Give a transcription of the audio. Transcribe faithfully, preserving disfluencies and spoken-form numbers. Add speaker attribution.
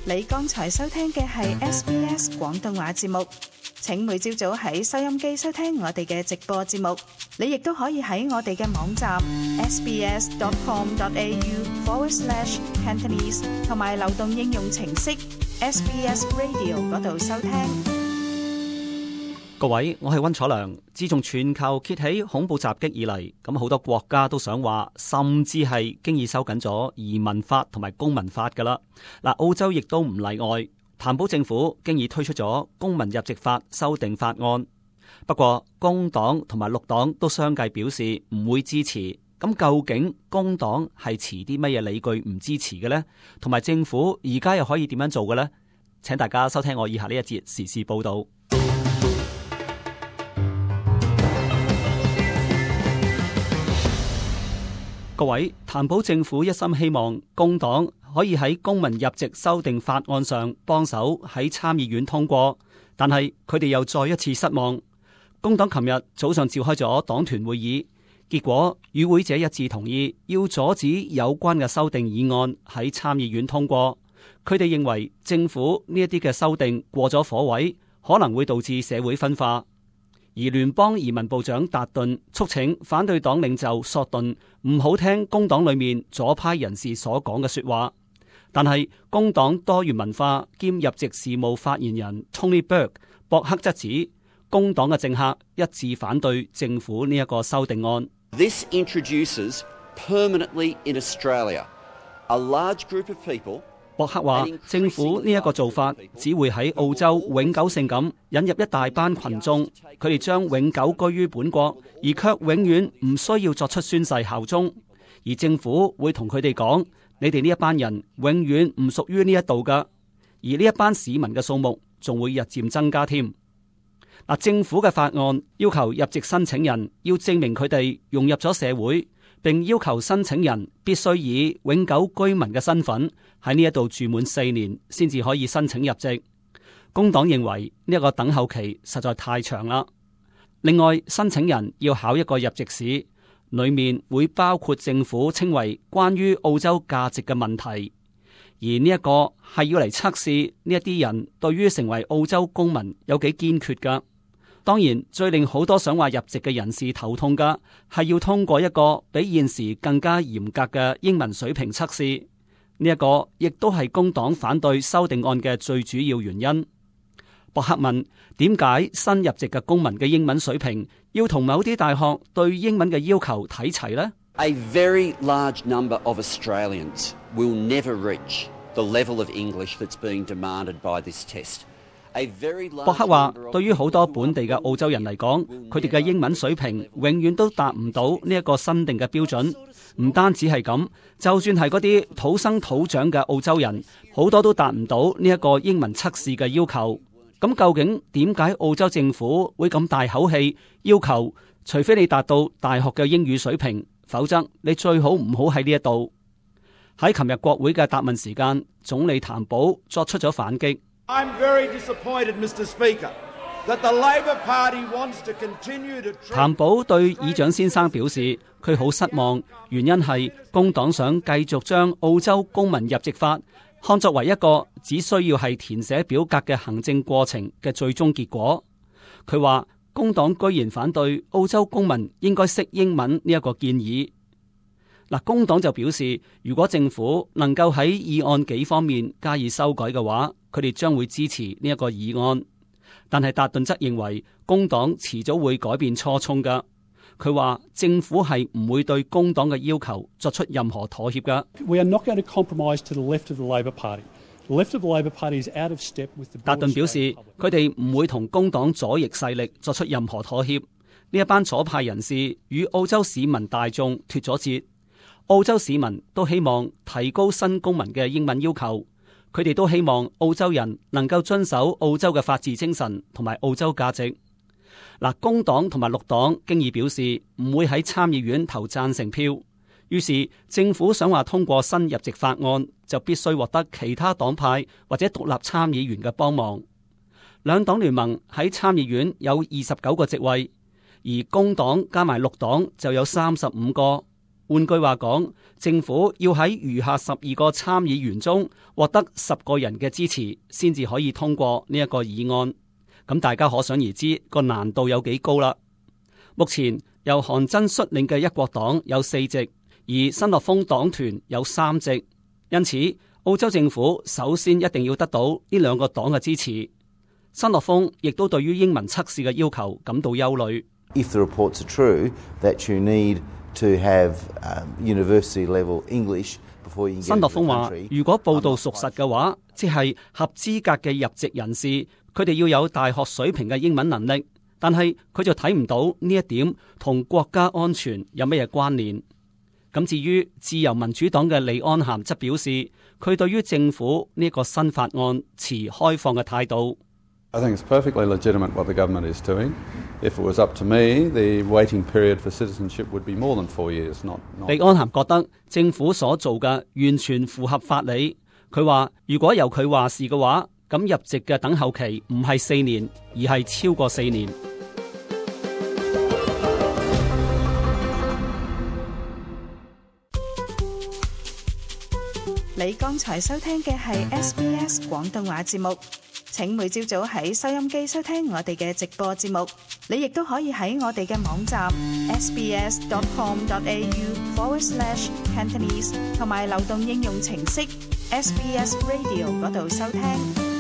Speaker 1: 你剛才收聽嘅係 S B S 廣東話節目，請每朝早喺收音機收聽我哋嘅直播節目。你亦都可以喺我哋嘅網站 sbs.com.au forward slash Cantonese 同埋流動應用程式 S B S Radio 嗰度收聽。
Speaker 2: 各位，我係溫楚良。自從全球揭起恐怖襲擊以嚟，咁好多國家都想話，甚至係經已收緊咗移民法同埋公民法噶啦。嗱，澳洲亦都唔例外。譚保政府經已推出咗公民入籍法修訂法案，不過工黨同埋綠黨都相繼表示唔會支持。咁究竟工黨係持啲乜嘢理據唔支持嘅呢？同埋政府而家又可以點樣做嘅呢？請大家收聽我以下呢一節時事報道。各位，譚保政府一心希望工黨可以喺公民入籍修訂法案上幫手喺參議院通過，但係佢哋又再一次失望。工黨琴日早上召開咗黨團會議，結果與會者一致同意要阻止有關嘅修訂議案喺參議院通過。佢哋認為政府呢一啲嘅修訂過咗火位，可能會導致社會分化。而聯邦移民部長達頓促請反對黨領袖索頓唔好聽工黨裏面左派人士所講嘅說話，但係工黨多元文化兼入籍事務發言人 Tony Burke 博克則指，工黨嘅政客一致反對政府呢一個修訂案。
Speaker 3: This introduces permanently in Australia a large group of people。
Speaker 2: 博克話，政府呢一個做法只會喺澳洲永久性咁引入一大班群眾，佢哋將永久居於本國，而卻永遠唔需要作出宣誓效忠。而政府會同佢哋講，你哋呢一班人永遠唔屬於呢一度噶。而呢一班市民嘅數目仲會日漸增加添。嗱，政府嘅法案要求入籍申請人要證明佢哋融入咗社會，並要求申請人必須以永久居民嘅身份喺呢一度住滿四年，先至可以申請入籍。工黨認為呢一個等候期實在太長啦。另外，申請人要考一個入籍試，裏面會包括政府稱為關於澳洲價值嘅問題，而呢一個係要嚟測試呢一啲人對於成為澳洲公民有幾堅決噶。當然，最令好多想話入籍嘅人士頭痛噶，係要通過一個比現時更加嚴格嘅英文水平測試。呢一個亦都係工黨反對修訂案嘅最主要原因。博克問，點解新入籍嘅公民嘅英文水平要同某啲大學對英文嘅要求睇齊呢？
Speaker 3: A very large number of Australians will never reach the level of English that's being demanded by this test。
Speaker 2: 博克話，對於好多本地嘅澳洲人嚟講，佢哋嘅英文水平永遠都達唔到呢一個新定嘅標準。唔單止係咁，就算係嗰啲土生土長嘅澳洲人，好多都達唔到呢一個英文測試嘅要求。咁究竟點解澳洲政府會咁大口氣要求，除非你達到大學嘅英語水平，否則你最好唔好喺呢一度？喺琴日國會嘅答問時間，總理譚保作出咗反擊。
Speaker 4: I'm very disappointed, Mister Speaker, that the Labor Party wants to continue to...
Speaker 2: 譚保對議長先生表示，佢好失望，原因係工黨想繼續將澳洲公民入籍法看作為一個只需要係填寫表格嘅行政過程嘅最終結果。佢話工黨居然反對澳洲公民應該識英文呢一個建議。嗱，工黨就表示，如果政府能夠喺議案幾方面加以修改嘅話，佢哋將會支持呢一個議案。但係達頓則認為工黨遲早會改變初衷噶。佢話政府係唔會對工黨嘅要求作出任何妥協噶。
Speaker 5: We are not going to compromise to the left of the Labor Party. The left of the Labor Party is out of step with the...
Speaker 2: 達頓表示，佢哋唔會同工黨左翼勢力作出任何妥協。呢一班左派人士與澳洲市民大眾脫咗節。澳洲市民都希望提高新公民嘅英文要求，佢哋都希望澳洲人能夠遵守澳洲嘅法治精神同埋澳洲價值。嗱，工黨同埋綠黨經已表示唔會喺參議院投贊成票，於是政府想話通過新入籍法案，就必須獲得其他黨派或者獨立參議員嘅幫忙。兩黨聯盟喺參議院有二十九個席位，而工黨加埋綠黨就有三十五個。 換句話講，政府要喺餘下十二個參議員中獲得十個人嘅支持，先至可以通過呢一個議案。咁大家可想而知個難度有幾高啦。目前由韓真率領嘅一國黨有四席，而新樂豐黨團有三席，因此澳洲政府首先一定要得到呢兩個黨嘅支持。新樂豐亦都對於英文測試嘅要求感到憂慮。
Speaker 6: If the reports are true that you need to have university level English before you get into the country， 新樂豐話，如果報道屬實嘅話，即係合資格嘅入籍人士，佢哋要有大學水平嘅英文能力。但係佢就睇唔到呢一點同國家安全有咩嘢關聯。咁至於自由民主黨嘅李安涵則表示，佢對於政府呢個新法案持開放嘅態度。
Speaker 7: I think it's perfectly legitimate what the government is doing. If it was up to me, the waiting period for citizenship would be more than four years. Not, not... 李安涵覺得政府所做嘅完全符合法理。佢話如果由佢話事嘅話，咁入籍嘅等候期唔係四年，而係超過四年。
Speaker 1: 你剛才收聽嘅係 S B S 廣東話節目。請每朝早喺收音機收聽我哋嘅直播節目。你亦都可以喺我哋嘅網站 s b s dot com dot a u forward slash Cantonese 同埋流動應用程式 S B S Radio 嗰度收聽。